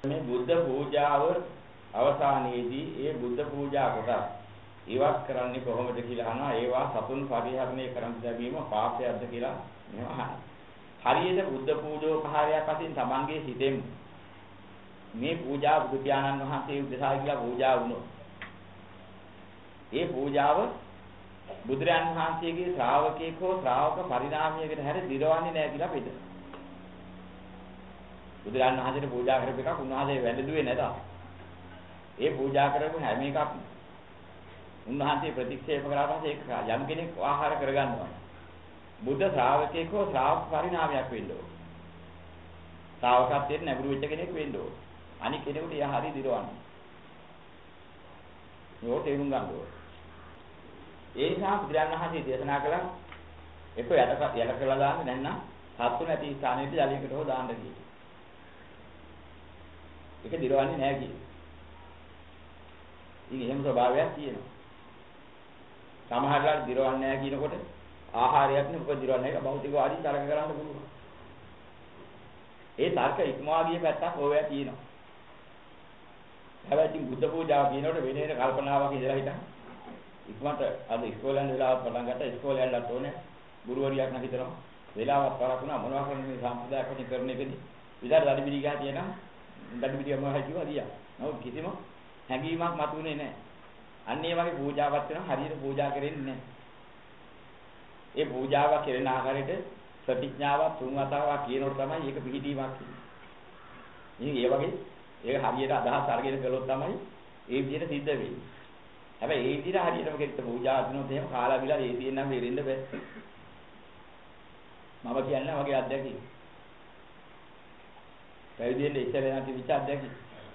මේ බුද්ධ පූජාව අවසානයේදී ඒ බුද්ධ පූජා කොටස් ඉවත් කරන්නේ කොහොමද කියලා අහනවා. ඒවා සතුන් පරිහරණය කරන් දැමීම පාපයක්ද කියලා මෙහෙම අහනවා. හරියට බුද්ධ පූජෝපහාරයක් වශයෙන් තමන්ගේ හිතෙන් මේ පූජා බුදු පියාණන් වහන්සේ උදෙසා කියලා පූජා වුණොත් ඒ පූජාව බුදුරයන් වහන්සේගේ ශ්‍රාවකෙක් හෝ ශ්‍රාවක පරිණාමයකට හැර දිරවන්නේ නැහැ කියලා පිටත. බුදුරයන් වහන්සේට පූජා කරපු එකක් උන්වහන්සේ වැළඳුවේ නැත. ඒ පූජා කරපු හැම එකක් උන්වහන්සේ ප්‍රතික්ෂේප කරලා පස්සේ ඒක යම් කෙනෙක් ආහාර කරගන්නවා. බුද්ධ ශ්‍රාවකෙක් හෝ ශ්‍රාවක පරිණාමයක් වෙන්න ඕන. ශ්‍රාවකත්වයෙන් නැඹුරු වෙච්ච කෙනෙක් වෙන්න ඕන. අනික කෙනෙකුට එයා හරි දිරවන්නේ. මේක තේරුම් ගන්න ඕන. ඒ නිසා බුදුරජාණන් වහන්සේ දේශනා කළා එක යට කළා දාන්න නැත්නම් සත්තු නැති ස්ථානෙට ජලයකට හෝ දාන්න කියලා. ඒක දිරවන්නේ නැහැ කියලා. ඉතින් එහෙම ස්වභාවයක් තියෙනවා. සමහරවල් දිරවන්නේ නැහැ කියනකොට ආහාරයක් නේ මොකද දිරවන්නේ නැහැ භෞතික ආදී තරක කරන්න පුළුවන්. ඒ තර්ක ඉක්මවා ගිය පැත්තක් ඕවා තියෙනවා. හැබැයි බුද්ධ පූජාව කියනකොට වෙන වෙන කල්පනාවක් ඉඳලා හිටන් ඉක්මනට අද ඉස්කෝලේ යන වෙලාවට පටන් ගත්තා. ඉස්කෝලේ යන්නත් ඕනේ. ගුරුවරියක් නම් හිතනවා වෙලාවක් පාරක් වුණා මොනවා කරන්නේ සම්ප්‍රදායක් වශයෙන් කරන එකදී විතර දඩිබිඩි ගහ තියෙනවා. දඩිබිඩියම හිතුවා දියා. නමුත් කිසිම හැඟීමක් මතුනේ නැහැ. අන්න ඒ වගේ පූජාවක් වෙනවා හරියට පූජා කරෙන්නේ නැහැ. ඒ පූජාව කෙරෙන ආකාරයට ප්‍රතිඥාවක් තුන් වතාවක් කියනකොට තමයි ඒක පිළිදීමක් කියන්නේ. ඉතින් ඒ වගේ ඒක හරියට අදහස් අරගෙන කළොත් තමයි ඒ විදිහට සිද්ධ වෙන්නේ. හැබැයි ඒ විදිහට හරියටම කෙරෙත් පූජා කරනොත් එහෙම කාලා බිලා ඒ දියෙන් නම් වෙරෙන්න බෑ. මම කියන්නේ වගේ අත්දැකීම්. පැවිදෙන්නේ ඉස්සෙල්ලා නැති විච අත්දැකීම්.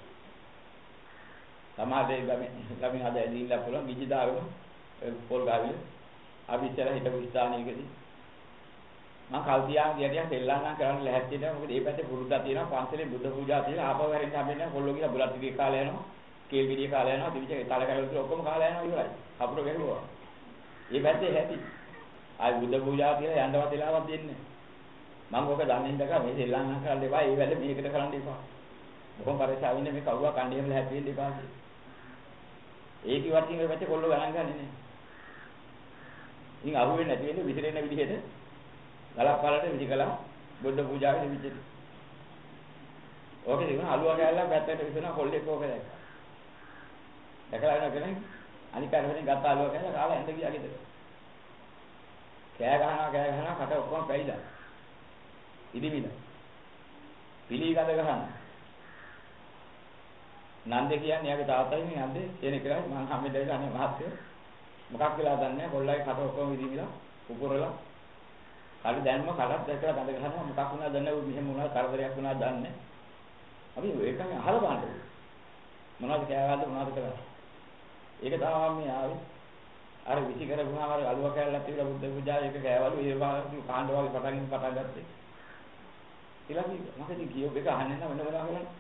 සමාජයේ ගමින් අද ඇදීලා පුළුවන් විජිදාගම පොල් ගාවිල අපි ඉස්සෙල්ලා හිටපු ස්ථානයකදී මම කල්තියාම ගියටියක් සෙල්ලම් කරන්න ලැහැත්ති වෙනවා. මොකද මේ පැත්තේ පුරුද්දක් තියෙනවා පන්සලේ බුද්ධ පූජා තියෙනවා. ආපහු හැරෙන්න හම්බෙන්නේ කොල්ලෝ ගිහලා බුලත් ටිකේ කාලය යනවා. කේල් ගෙඩිය කාලය යනවා. දිවිච තල කැලවල ඔක්කොම කාලය යනවා ඉවරයි. අපුර ගැහුවා. මේ පැත්තේ ඇති. ආයි බුද්ධ පූජා කියලා යන්නවත් වෙලාවක් දෙන්නේ නැහැ. මම ඔක දන්නේ නැක මේ සෙල්ලම් කරන්න එපා. මේ වැඩ මේකට කරන්න එපා. බොහොම පරිස්සම් වෙන්න මේ කවුවා කණ්ඩියම ලැහැත්ති වෙන්න එපා. ඒ කිව්වත් ඉතින් මේ පැත්තේ කොල්ලෝ ගණන් ගන්නේ නැහැ. ඉතින් අහුවෙන්නේ නැති වෙන්නේ විසිරෙන විදිහට ගලක් පාලට විදිකලා බුද්ධ පූජාවේ විදිහට. ඕකේ තිබුණා අලුවා කෑල්ලක් පැත්තට විසුණා කොල්ලෙක් ඕක දැක්කා. දැකලා යන කෙනෙක් අනික අරගෙන ගත්ත අලුවා කෑල්ල කාලා ඇඳ ගියා ගෙදර. කෑ ගහනවා කට ඔක්කොම පැයිලා. ඉදිමිලා. පිළිගඳ ගහනවා. නන්දේ කියන්නේ යාගේ තාත්තයි මේ නන්දේ කියන එක මම හැමදේම අනේ මහත්තයෝ මොකක් වෙලා දන්නේ කොල්ලයි කට ඔක්කොම ඉදිමිලා උකුරලා හරි දැන්ම කඩක් දැකලා ගඳ ගහනවා මොකක් වුණාද දන්නේ නැහැ මෙහෙම වුණා කරදරයක් වුණාද දන්නේ අපි ඒකෙන් අහලා බලන්න මොනවද කෑවද මොනවද කරා ඒක තමයි මේ ආවේ අර විසි කරගුණාම අර අලුව කෑල්ලක් තිබිලා බුද්ධ පූජාව ඒක කෑවලු ඒ කාණ්ඩ වගේ පටන් ගත්තේ ඊළඟ මොකද කියෝ එක අහන්නේ නැහැ වෙන වෙලාව කරන්නේ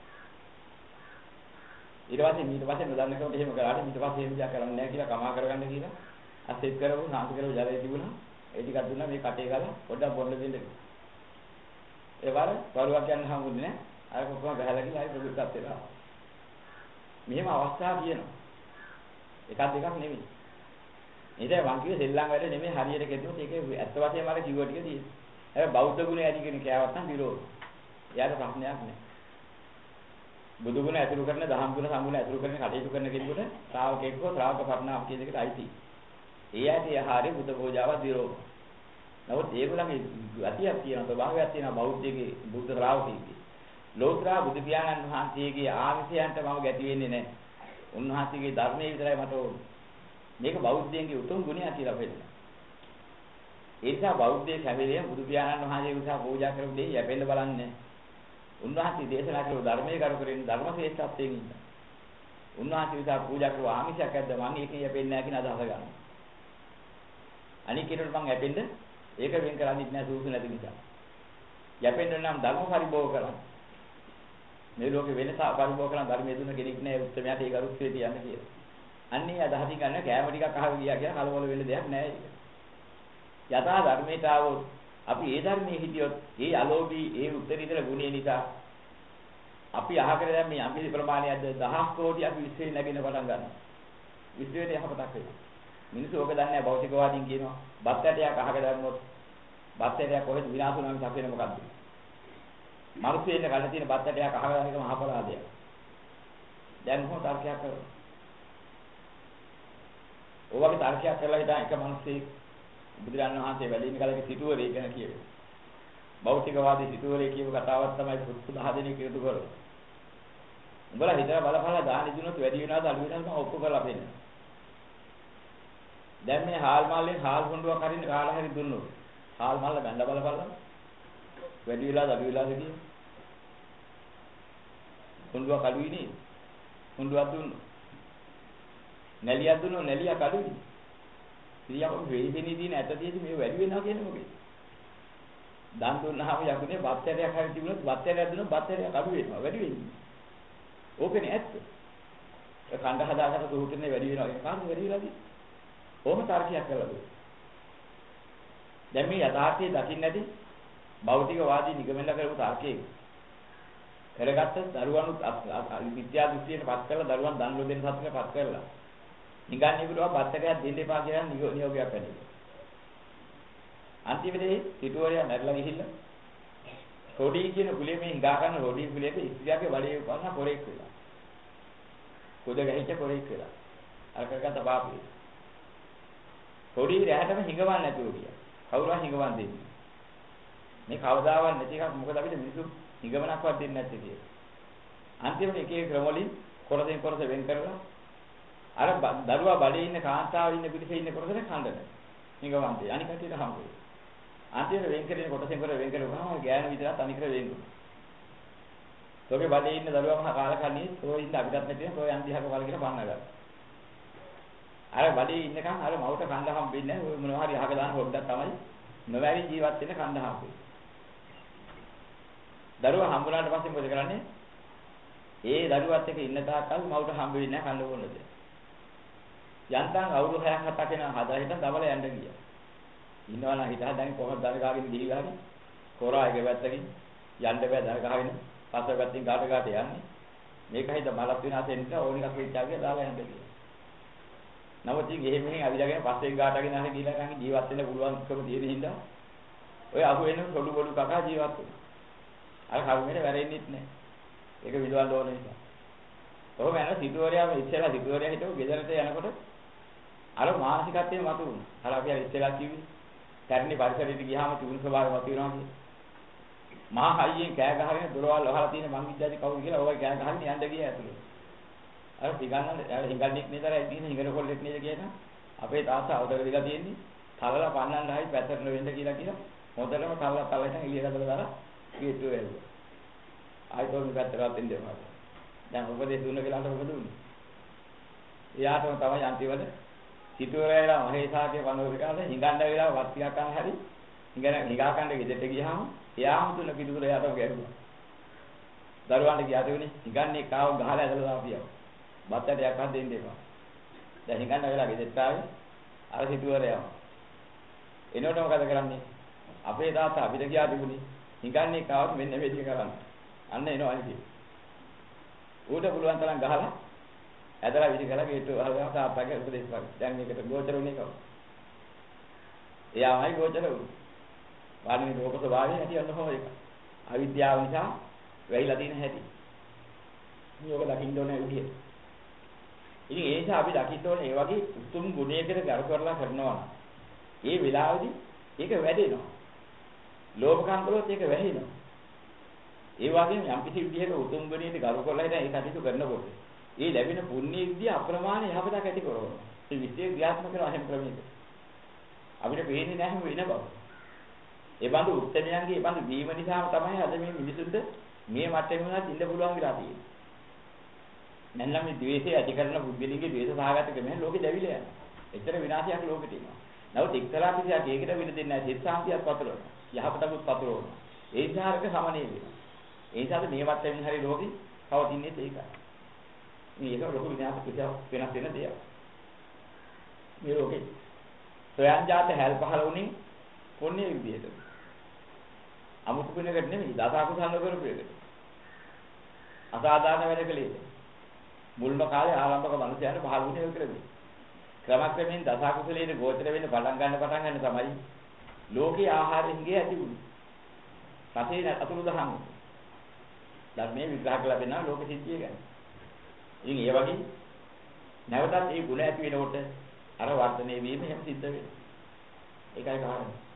ඊට පස්සේ නොදන්න කෙනෙකුට එහෙම කරාට ඊට පස්සේ එහෙම දෙයක් කරන්නේ නැහැ කියලා කමා කරගන්න කියලා අසෙත් කරපු සාන්ති කරපු ජලය තිබුණා ඒ ටිකක් දුන්නා මේ කටේ ගාලා පොඩ්ඩක් බොන්න දෙන්න ඒ වරුවක් යන හම්බුනේ නැහැ අර කොහොම ගහලා ගිහින් ආයෙ ප්‍රතිපත් වෙලා මෙහෙම අවස්ථා තියෙනවා එකක් දෙකක් නෙමෙයි ඉතින් මං කිව්වේ සෙල්ලම් වැඩ නෙමෙයි හරියට කෙරුවොත් ඒකේ ඇත්ත වශයෙන්ම අර කිව්ව ටික තියෙනවා හැබැයි බෞද්ධ ගුණය ඇති කෙනෙක් කෑවත් නම් විරෝධ එයාට ප්‍රශ්නයක් නැහැ බුදු ගුණ ඇතුළු කරන දහම් ගුණ සම්ගුණ ඇතුළු කරන කටයුතු කරන කෙනෙකුට ශ්‍රාවකෙක් හෝ ශ්‍රාවක පරිණාම කියන එකට අයිති. ඒ ඇති ආහාරය බුද්ධ පූජාව දිරෝ. නමුත් ඒගොල්ලන්ගේ ගතියක් තියෙනවා ස්වභාවයක් තියෙනවා බෞද්ධයේ බුද්ධ ශ්‍රාවකෙකේ. ලෝතර බුදු පියාණන් වහන්සේගේ ආමිෂයන්ට මම ගැති වෙන්නේ නැහැ. උන්වහන්සේගේ ධර්මයේ විතරයි මට ඕනේ. මේක බෞද්ධයන්ගේ උතුම් ගුණයක් කියලා පෙන්නනවා. ඒ නිසා බෞද්ධයේ හැමදේම බුදු පියාණන් වහන්සේ උසා පූජා කරපු දෙය යැපෙන්න බලන්නේ උන්වහන්සේ දේශනා කළ ධර්මයේ කරු කරගෙන ධර්ම ශ්‍රේෂ්ඨත්වයෙන් ඉන්න. උන්වහන්සේ විතර පූජා කරුව ආමිෂයක් ඇද්ද මම ඒකේ යැපෙන්නේ නැහැ කියන අදහස ගන්නවා. අනික කෙනෙකුට මම යැපෙන්න ඒක වෙන් කරන්නේ නැහැ සූසු නැති නිසා. යැපෙන්න නම් ධර්ම පරිභෝග කරන්න. මේ ලෝකේ වෙනස පරිභෝග කරන ධර්මයේ දුන්න කෙනෙක් නැහැ උත්තරමයට ඒ කරුත්තේ තියන්න කියලා. අන්නේ අදහසින් ගන්න කෑම ටිකක් අහගෙන ගියා කියලා කලබල වෙන්න දෙයක් නැහැ ඒක. යථා ධර්මයට આવොත් අපි ඒ ධර්මයේ හිටියොත් ඒ අලෝභී ඒ උත්තරීතර ගුණය නිසා අපි අහගෙන දැන් මේ අම්පිලි ප්‍රමාණයක්ද දහස් කෝටියක් විශ්වයේ නැගින පටන් ගන්නවා. විශ්වයේ යහපතක් වෙනවා. මිනිස්සු ඕක දන්නේ නැහැ භෞතිකවාදීන් කියනවා. බත් ඇටයක් අහගෙන දැම්මොත් බත් ඇටයක් කොහෙද විනාශ වුණාම තපෙන්නේ මොකද්ද? මනුස්සයෙ ඉන්න කඩ තියෙන බත් ඇටයක් අහගෙන යන එක මහ අපරාධයක්. දැන් මොකද තර්කයක් කරන්නේ? ඔයගේ තර්කයක් කරලා හිටන් එක මිනිස්සෙක් බුදුරජාණන් වහන්සේ වැඩ ඉන්න කාලේ සිටුවරේ ගැන කියවේ. භෞතිකවාදී සිටුවරේ කියව කතාවක් තමයි පුත්තු 10 දෙනෙක් ඉදු කරලා. උඹලා හිතලා බලපහලා දාන දිනුත් වැඩි වෙනවද අඩු වෙනවද මම ඔප්පු කරලා දෙන්න. දැන් මේ හාල් මල්ලෙන් හාල් හොඬුවක් හරින්න කාලා හරි දුන්නොත් හාල් මල්ල බැඳලා බලපල්ලා වැඩි වෙලාද අඩු වෙලාද කියන්නේ. හොඬුවක් අඩුයි නේ. හොඬුවක් දුන්නොත් නැලියක් දුන්නොත් නැලියක් අඩුයි. ඉතින් අපි වෙයිදෙනේ දින ඇත තියෙදි මේ වැඩි වෙනවා කියන්නේ මොකේද? දන් දුන්නාම යකුනේ බත්තරයක් හරි තිබුණොත් බත්තරයක් දුන්නොත් බත්තරයක් අඩු වෙනවා වැඩි වෙන්නේ. ඕකනේ ඇත්ත. ඒ කණ්ඩ හදාගන්න දුරුකනේ වැඩි වෙනවා. ඒ කාර්ය වැඩි වෙලාදී. ඕම තර්කයක් කළා දුන්න. දැන් මේ යථාර්ථය දකින්න නැති භෞතිකවාදී නිගමන කරපු තර්කයේ කරගත්ත දරුවනුත් විද්‍යා දෘෂ්ටියට පත් කරලා දරුවන් දන් ලොදෙන සත්‍යයට පත් කරලා නිගන්නේ විතරව බත්තරයක් දෙන්න එපා කියලා නියෝගයක් කරනවා. අන්තිමේදී සිටුවරයා නැරලා ගිහිල්ලා රොඩි කියන කුලේ මේ හිඟා ගන්න රොඩි කුලේක ඉස්තියාගේ වලේ වන්න පොරෙක් වෙලා. කුද ගහිච්ච පොරෙක් වෙලා. අර කරගත්ත පාපේ. රොඩි රැහැටම හිඟවන්න නැතුව ගියා. කවුරුහා හිඟවන් දෙන්නේ. මේ කවදාවත් නැති එකක් මොකද අපිට මිනිස්සු හිඟවනක්වත් දෙන්නේ නැත්තේ කියලා. අන්තිමට එක එක ක්‍රම වලින් කොරසෙන් කොරස වෙන් කරලා අර දරුවා බඩේ ඉන්න කාන්තාව ඉන්න පිටිසේ ඉන්න කොරසට කණ්ඩන. හිඟවන් දෙයි. අනික කටියට හම්බ වෙයි. අන්තිමට වෙන් කරගෙන කොටසෙන් කර වෙන් කරුවාම ගෑනු විතරක් අනිකර වෙන් කරනවා. ඔගේ බඩේ ඉන්න දරුවා මහා කාලකන්ණී සෝ ඉන්න අපිටත් නැතිව සෝ යන් දිහාක වල කියලා බන්න ගන්නවා. අර බඩේ ඉන්නකන් අර මවුට කන්ද හම්බෙන්නේ නැහැ. ඔය මොනවා හරි අහක දාන හොද්දක් තමයි නොවැරි ජීවත් වෙන්න කන්ද හම්බෙන්නේ. දරුවා හම්බුනාට පස්සේ මොකද කරන්නේ? ඒ දරුවත් එක්ක ඉන්න තාක්කල් මවුට හම්බ වෙන්නේ නැහැ කන්ද බොන්නද. යන්තම් අවුරුදු 6ක් 7ක් වෙන හදා හිටන් දවල යන්න ගියා. ඉන්නවා නම් හිතා දැන් කොහොමද දර ගාගෙන ගිහිල්ලා හරි කොරා එක පැත්තකින් යන්න බෑ දර ගහගෙන පස්ස පැත්තෙන් ගාට ගාට යන්නේ. මේකයිද මලක් විනාශෙන්න ඕන එකක් වෙච්චාගේ දාලා යන්න කියලා. නමුත් ඉතින් එහෙම මෙහෙන් අවිදාගෙන පස්සේ ගාටගෙන හරි ගිහිල්ලා කන් ජීවත් වෙන්න පුළුවන්කම තියෙන හින්දා ඔය අහු වෙන සොඩු බොඩු කකා ජීවත් වෙනවා. අර කර්මෙට වැරෙන්නෙත් නැහැ. ඒක විදවන්න ඕන නිසා. කොහොම යන සිටුවරයාම ඉස්සෙල්ලා සිටුවරයා හිටව ගෙදරට යනකොට අර මානසිකත්වයේ මතුවුණා. අර අපි අර ඉස්සෙල්ලා කිව්වේ කර්ණි පරිසරයට ගියාම තිබුණු ස්වභාවය මතුවෙනවා කියන්නේ. මහා හයියෙන් කෑ ගහගෙන දොරවල් වහලා තියෙන මං විද්‍යාවේ කවුරු කියලා ඔය කෑ ගහගෙන යන්න ගියා ඇතුළේ. අර පිගන්නන හිඟන්නෙක් නේද අර ඉතින් හිඟන කොල්ලෙක් නේද කියන අපේ තාත්තා අවතර දීලා තියෙන්නේ තලලා පන්නන්න හයි පැතරන වෙන්න කියලා හොඳටම තලලා එළියට දාලා ගේට්ටුව වැල්ලුවා. ආයිතෝන් පැත්තකට දෙන්න දෙනවා. දැන් උපදේශ දුන්න කියලාට මොකද උනේ? එයාටම තමයි අන්තිමට සිටුවරයලා මහේසාගේ වනෝර කාලේ හිඟන්න වෙලාව වත් ටිකක් ගන්න හැරි හිඟා කන්න ගෙදරට ගියාම එයාම තුන පිටුර යාටම ගැරුවා. දරුවන්ට ගියාද උනේ හිඟන්නේ කාව ගහලා ඇදලා දාපියා. බත්තටයක් හද දෙන්න එපා. දැන් හිඟන්න වෙලා ගෙදරට ආවේ අර සිටුවරයම. එනකොට මොකද කරන්නේ? අපේ තාත්තා අපිට ගියා තිබුණේ හිඟන්නේ කාව මෙන්න මේ ටික කරන්න. අන්න එනවා අනිත්. ඌට පුළුවන් තරම් ගහලා ඇදලා විදි කරලා ගේට්ටුව වහලා තාත්තගේ උපදේශ කරා. දැන් මේකට ගෝචර උනේ කවුද? එයාමයි ගෝචර උනේ. වාඩිනේ ලෝක ස්වභාවය හැටි අන්නම එක. අවිද්‍යාව නිසා වෙයිලා තියෙන හැටි. මේක දකින්න ඕනේ විදියට. ඉතින් ඒ නිසා අපි දකින්න ඕනේ මේ වගේ උතුම් ගුණයකට ගරු කරලා කරනවා නම් ඒ වෙලාවේදී ඒක වැඩෙනවා. ලෝභකම් කළොත් ඒක වැහිනවා. ඒ වගේම යම් කිසි විදිහක උතුම් ගුණයකට ගරු කරලා ඉතින් ඒ කටයුතු කරනකොට ඒ ලැබෙන පුණ්‍ය විද්‍ය අප්‍රමාණ යහපතක් ඇති කරනවා. ඒ විශ්ේ ක්‍රියාත්මක කරන අහිම ක්‍රමයක. අපිට පේන්නේ නැහැ වෙන බව. ඒ බඳු උත්තරයන්ගේ ඒ බඳු වීම නිසාම තමයි අද මේ මිනිසුන්ට මේ මට්ටමේ වුණත් ඉන්න පුළුවන් වෙලා තියෙන්නේ. නැත්නම් මේ ද්වේෂය ඇති කරන බුද්ධලිගේ ද්වේෂ සහගත ක්‍රමයෙන් ලෝකෙ දැවිලා යනවා. එච්චර විනාශයක් ලෝකෙට එනවා. නමුත් එක්තරා පිටියක් ඒකට වෙන දෙන්නේ නැහැ. සිත සාන්තියක් පතරනවා. යහපතකුත් පතරනවා. ඒ විචාරක සමනේ වෙනවා. ඒ නිසාද මේ මට්ටමින් හරි ලෝකෙ පවතින්නේ ඒකයි. මේක ලොකු විනාශ පිටව වෙනස් වෙන දෙයක්. මේ ලෝකේ සොයන්ජාත හැල් පහළ වුණේ පුණ්‍ය විදියට. අමුතු කෙනෙකුට නෙමෙයි දස අකුසල කරපු එකට. අසාධාරණ වැඩ කළේද? මුල්ම කාලේ ආරම්භක මනුස්සයන්ට පහළ වුණේ ඔය ක්‍රමය. ක්‍රමක්‍රමයෙන් දසකුසලයේ ගෝචර වෙන්න පටන් ගන්න තමයි ලෝකේ ආහාරයෙන් ගේ ඇති වුනේ. රසේ අතුරුදහන්. ධර්මයේ විග්‍රහ කළ වෙනවා ලෝක සිද්ධිය ගැන. ඉතින් ඒ වගේ නැවතත් මේ ගුණ ඇති වෙනකොට අර වර්ධනය වීම එහෙම සිද්ධ වෙනවා. ඒකයි කාරණා.